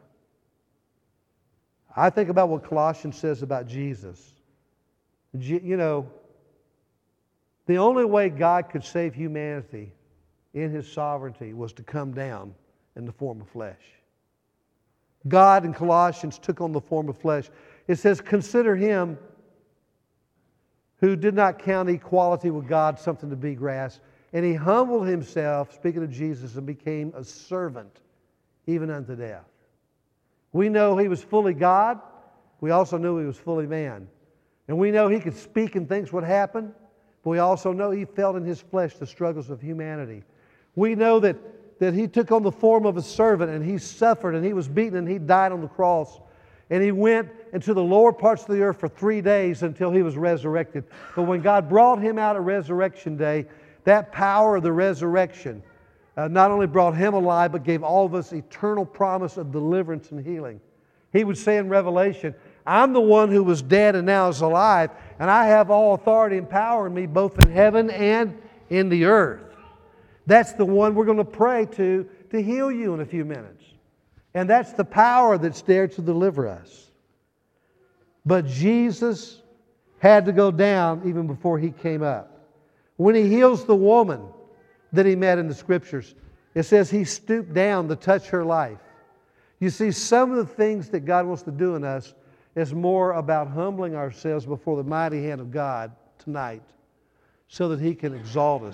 I think about what Colossians says about Jesus. You know, the only way God could save humanity in His sovereignty was to come down in the form of flesh. God in Colossians took on the form of flesh. It says, consider Him who did not count equality with God something to be grasped, and He humbled Himself, speaking of Jesus, and became a servant, even unto death. We know He was fully God. We also know He was fully man. And we know He could speak and things would happen, but we also know He felt in His flesh the struggles of humanity. We know that He took on the form of a servant, and He suffered, and He was beaten, and He died on the cross. And He went into the lower parts of the earth for 3 days until He was resurrected. But when God brought Him out at Resurrection Day, that power of the resurrection not only brought Him alive, but gave all of us eternal promise of deliverance and healing. He would say in Revelation, I'm the one who was dead and now is alive, and I have all authority and power in me, both in heaven and in the earth. That's the one we're going to pray to heal you in a few minutes. And that's the power that's there to deliver us. But Jesus had to go down even before He came up. When He heals the woman that He met in the Scriptures, it says He stooped down to touch her life. You see, some of the things that God wants to do in us is more about humbling ourselves before the mighty hand of God tonight so that He can exalt us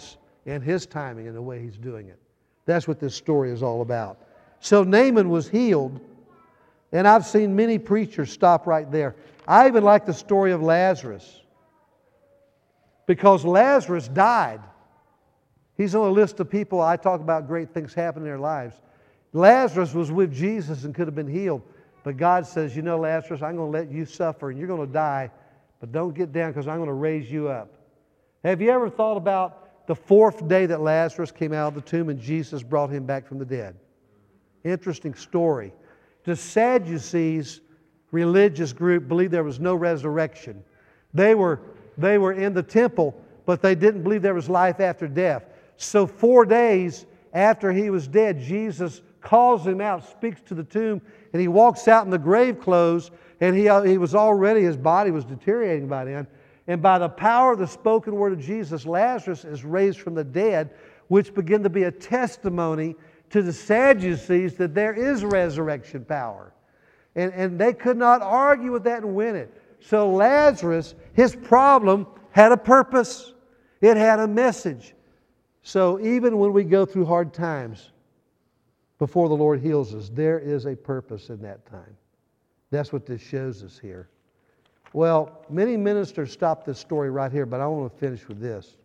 and His timing and the way He's doing it. That's what this story is all about. So Naaman was healed, and I've seen many preachers stop right there. I even like the story of Lazarus, because Lazarus died. He's on a list of people I talk about great things happen in their lives. Lazarus was with Jesus and could have been healed. But God says, you know, Lazarus, I'm going to let you suffer and you're going to die, but don't get down because I'm going to raise you up. Have you ever thought about the fourth day that Lazarus came out of the tomb and Jesus brought him back from the dead? Interesting story. The Sadducees, religious group, believed there was no resurrection. They were in the temple, but they didn't believe there was life after death. So 4 days after he was dead, Jesus calls him out, speaks to the tomb, and he walks out in the grave clothes, and he was already, his body was deteriorating by then. And by the power of the spoken word of Jesus, Lazarus is raised from the dead, which began to be a testimony to the Sadducees that there is resurrection power. And they could not argue with that and win it. So Lazarus, his problem had a purpose. It had a message. So even when we go through hard times, before the Lord heals us, there is a purpose in that time. That's what this shows us here. Well, many ministers stop this story right here, but I want to finish with this.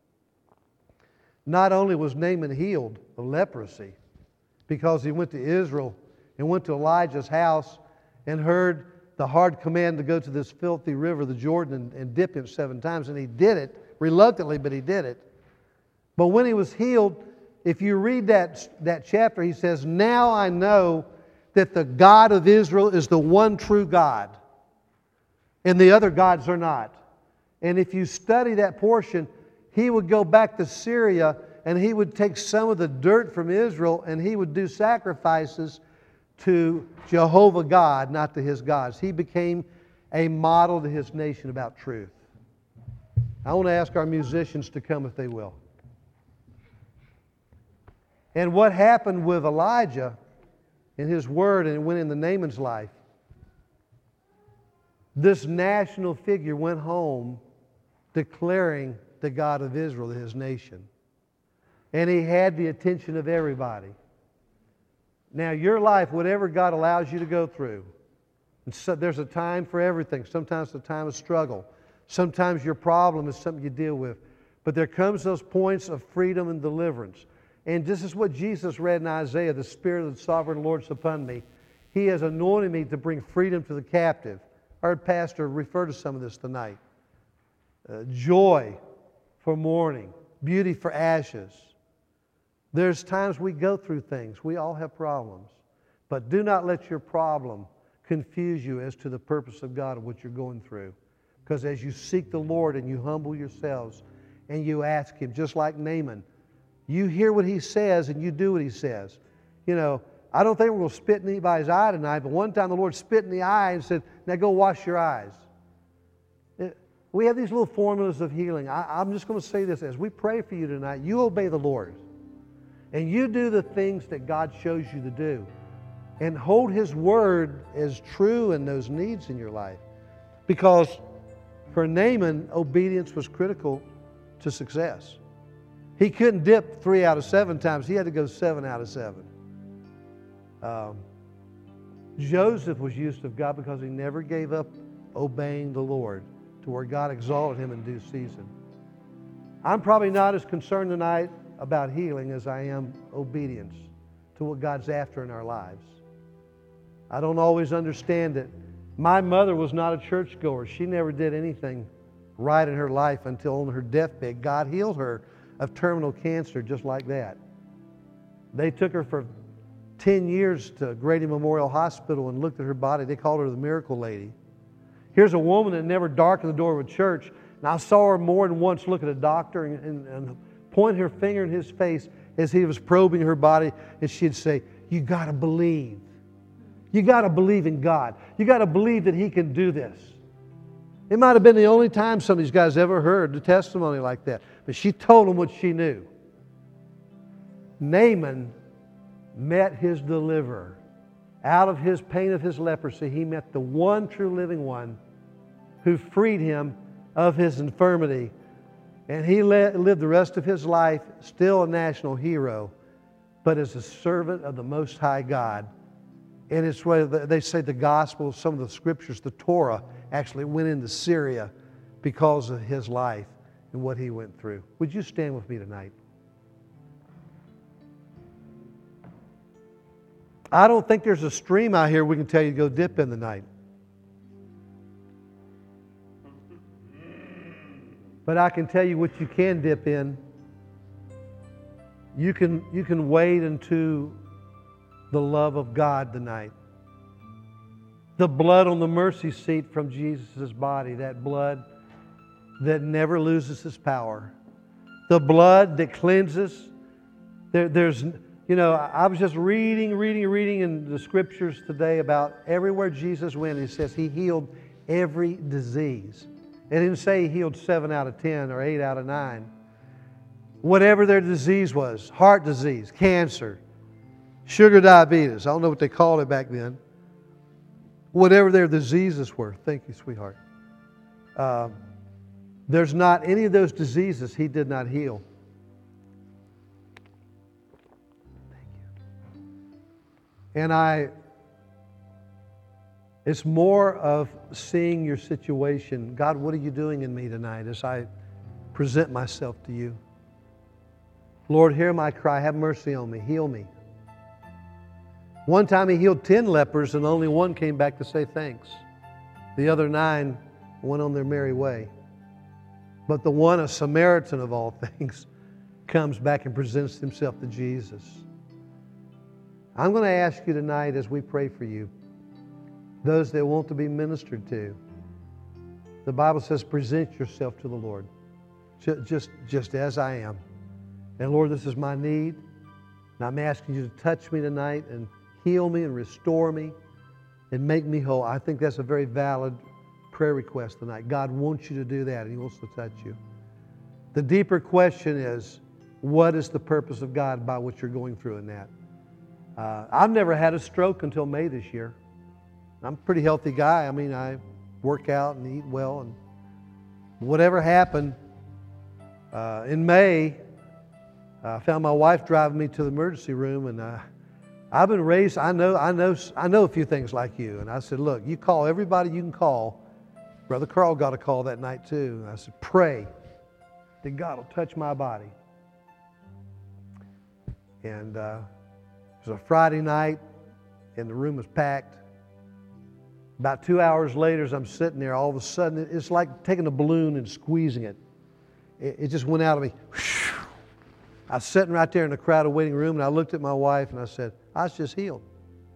Not only was Naaman healed of leprosy because he went to Israel and went to Elijah's house and heard the hard command to go to this filthy river, the Jordan, and dip him 7 times, and he did it, reluctantly, but he did it. But when he was healed, if you read that chapter, he says, now I know that the God of Israel is the one true God, and the other gods are not. And if you study that portion, he would go back to Syria, and he would take some of the dirt from Israel, and he would do sacrifices to Jehovah God, not to his gods. He became a model to his nation about truth. I want to ask our musicians to come if they will. And what happened with Elijah and his word, and it went into Naaman's life, this national figure went home declaring the God of Israel to his nation. And he had the attention of everybody. Now, your life, whatever God allows you to go through, and so there's a time for everything. Sometimes it's a time of struggle. Sometimes your problem is something you deal with. But there comes those points of freedom and deliverance. And this is what Jesus read in Isaiah, the Spirit of the Sovereign Lord is upon me. He has anointed me to bring freedom to the captive. I heard Pastor refer to some of this tonight. Joy for mourning, beauty for ashes. There's times we go through things. We all have problems. But do not let your problem confuse you as to the purpose of God and what you're going through. Because as you seek the Lord and you humble yourselves and you ask Him, just like Naaman, you hear what He says and you do what He says. You know, I don't think we're going to spit in anybody's eye tonight, but one time the Lord spit in the eye and said, now go wash your eyes. We have these little formulas of healing. I'm just going to say this. As we pray for you tonight, you obey the Lord. And you do the things that God shows you to do. And hold His Word as true in those needs in your life. Because for Naaman, obedience was critical to success. He couldn't dip 3 out of 7 times. He had to go 7 out of 7. Joseph was used of God because he never gave up obeying the Lord to where God exalted him in due season. I'm probably not as concerned tonight about healing as I am obedience to what God's after in our lives. I don't always understand it. My mother was not a churchgoer. She never did anything right in her life until on her deathbed. God healed her of terminal cancer just like that. They took her for 10 years to Grady Memorial Hospital and looked at her body. They called her the miracle lady. Here's a woman that never darkened the door of a church. And I saw her more than once look at a doctor and point her finger in his face as he was probing her body. And she'd say, you got to believe. You got to believe in God. You got to believe that He can do this. It might have been the only time some of these guys ever heard a testimony like that. But she told them what she knew. Naaman met his deliverer. Out of his pain of his leprosy, he met the one true living one who freed him of his infirmity. And he lived the rest of his life still a national hero, but as a servant of the Most High God. And it's where they say the gospel, some of the scriptures, the Torah, actually went into Syria because of his life and what he went through. Would you stand with me tonight? I don't think there's a stream out here we can tell you to go dip in tonight. But I can tell you what you can dip in. You can wade into the love of God tonight. The blood on the mercy seat from Jesus' body, that blood that never loses its power. The blood that cleanses. There's, you know, I was just reading in the scriptures today about everywhere Jesus went. He says he healed every disease. It didn't say he healed 7 out of 10 or 8 out of 9. Whatever their disease was, heart disease, cancer, sugar diabetes, I don't know what they called it back then. Whatever their diseases were, thank you, sweetheart. There's not any of those diseases he did not heal. Thank you. And it's more of seeing your situation. God, what are you doing in me tonight as I present myself to you? Lord, hear my cry. Have mercy on me. Heal me. One time he healed 10 lepers and only one came back to say thanks. The other 9 went on their merry way. But the one, a Samaritan of all things, comes back and presents himself to Jesus. I'm going to ask you tonight as we pray for you, those that want to be ministered to. The Bible says, present yourself to the Lord, just as I am. And Lord, this is my need. And I'm asking you to touch me tonight and heal me and restore me and make me whole. I think that's a very valid prayer request tonight. God wants you to do that, and He wants to touch you. The deeper question is, what is the purpose of God by what you're going through in that? I've never had a stroke until May this year. I'm a pretty healthy guy. I mean, I work out and eat well, and whatever happened in May, I found my wife driving me to the emergency room, and I've been raised. I know a few things like you. And I said, look, you call everybody you can call. Brother Carl got a call that night too. And I said, pray that God will touch my body. And it was a Friday night, and the room was packed. About 2 hours later, as I'm sitting there, all of a sudden, it's like taking a balloon and squeezing it. It just went out of me. I was sitting right there in the crowded waiting room, and I looked at my wife, and I said, I was just healed.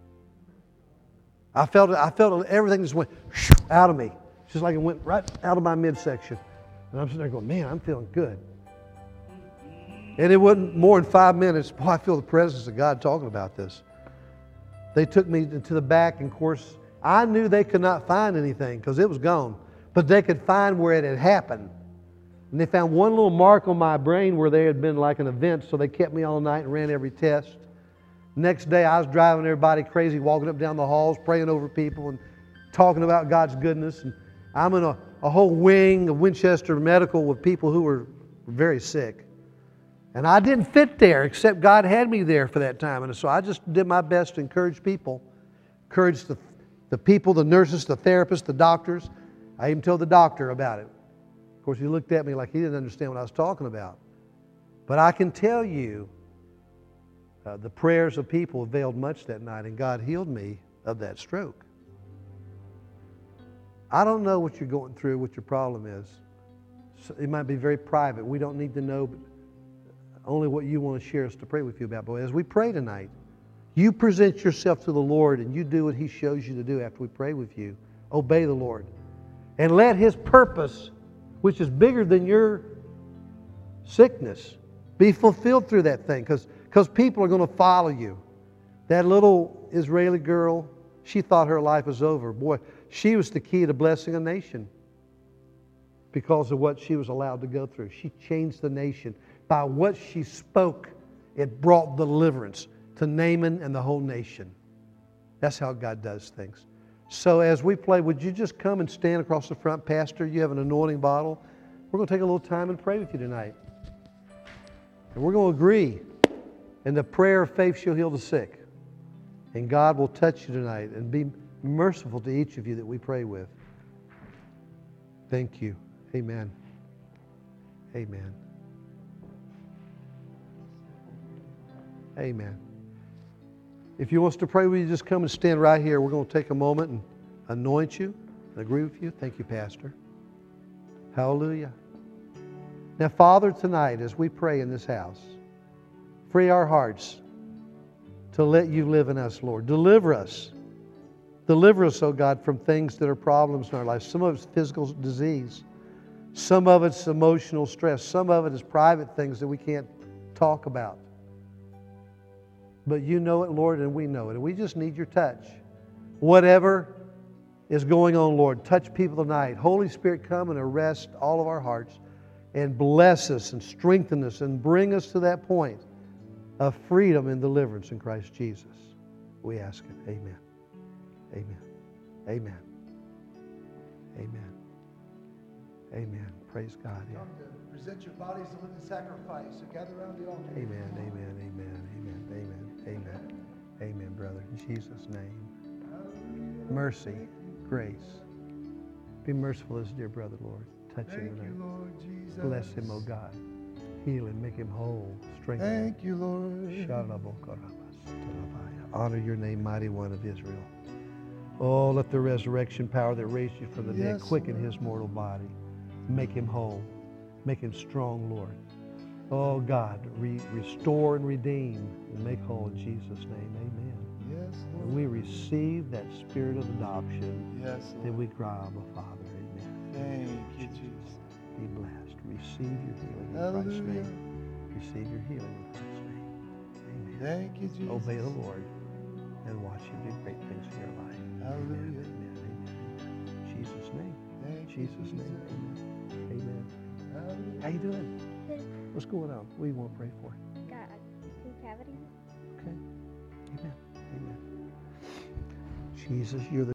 I felt everything just went out of me. Just like it went right out of my midsection. And I'm sitting there going, man, I'm feeling good. And it wasn't more than 5 minutes. Boy, I feel the presence of God talking about this. They took me to the back, and of course, I knew they could not find anything because it was gone. But they could find where it had happened. And they found one little mark on my brain where there had been like an event, so they kept me all night and ran every test. Next day, I was driving everybody crazy, walking up down the halls, praying over people and talking about God's goodness. And I'm in a whole wing of Winchester Medical with people who were very sick. And I didn't fit there, except God had me there for that time. And so I just did my best to encourage people, encourage the people, the nurses, the therapists, the doctors. I even told the doctor about it. Of course, he looked at me like he didn't understand what I was talking about. But I can tell you, the prayers of people availed much that night, and God healed me of that stroke. I don't know what you're going through, what your problem is. So it might be very private. We don't need to know, but only what you want to share us to pray with you about. But as we pray tonight, you present yourself to the Lord, and you do what He shows you to do after we pray with you. Obey the Lord. And let His purpose, which is bigger than your sickness, be fulfilled through that thing. Because people are going to follow you. That little Israeli girl, she thought her life was over. Boy, she was the key to blessing a nation because of what she was allowed to go through. She changed the nation. By what she spoke, it brought deliverance to Naaman and the whole nation. That's how God does things. So as we play, would you just come and stand across the front, Pastor? You have an anointing bottle. we're going to take a little time and pray with you tonight. And we're going to agree. In the prayer of faith shall heal the sick. And God will touch you tonight and be merciful to each of you that we pray with. Thank you. Amen. Amen. Amen. If you want us to pray with you, just come and stand right here. We're going to take a moment and anoint you and agree with you. Thank you, Pastor. Hallelujah. Now, Father, tonight as we pray in this house, free our hearts to let you live in us, Lord. Deliver us. Deliver us, oh God, from things that are problems in our lives. Some of it's physical disease. Some of it's emotional stress. Some of it is private things that we can't talk about. But you know it, Lord, and we know it. And we just need your touch. Whatever is going on, Lord, touch people tonight. Holy Spirit, come and arrest all of our hearts and bless us and strengthen us and bring us to that point of freedom and deliverance in Christ Jesus. We ask it. Amen. Amen. Amen. Amen. Amen. Praise God. Yeah. Come to present your bodies a living sacrifice. So gather around the altar. Amen. Amen. Amen. Amen. Amen. Amen. Amen, brother. In Jesus' name. Mercy, grace. Be merciful as dear brother, Lord. Touch him tonight. Thank you, Lord Jesus. Bless him, oh God. Heal him, make him whole, strengthen him. Thank you, Lord. Honor your name, mighty one of Israel. Oh, let the resurrection power that raised you from the dead quicken his mortal body. Make him whole. Make him strong, Lord. Oh, God, restore and redeem and make whole in Jesus' name. Amen. Yes, Lord. And we receive that spirit of adoption that we cry, Abba, Father. Amen. Thank you, Jesus. Be blessed. Receive your healing in Christ's name. Receive your healing in Christ's name. Amen. Thank you, Jesus. Obey the Lord and watch him do great things in your life. Hallelujah. Amen. Amen. In Jesus' name. Thank Jesus' you, name. Jesus. Amen. Amen. Hallelujah. How you doing? Good. What's going on? What do you want to pray for? Got two cavities. Okay. Amen. Amen. Jesus, you're the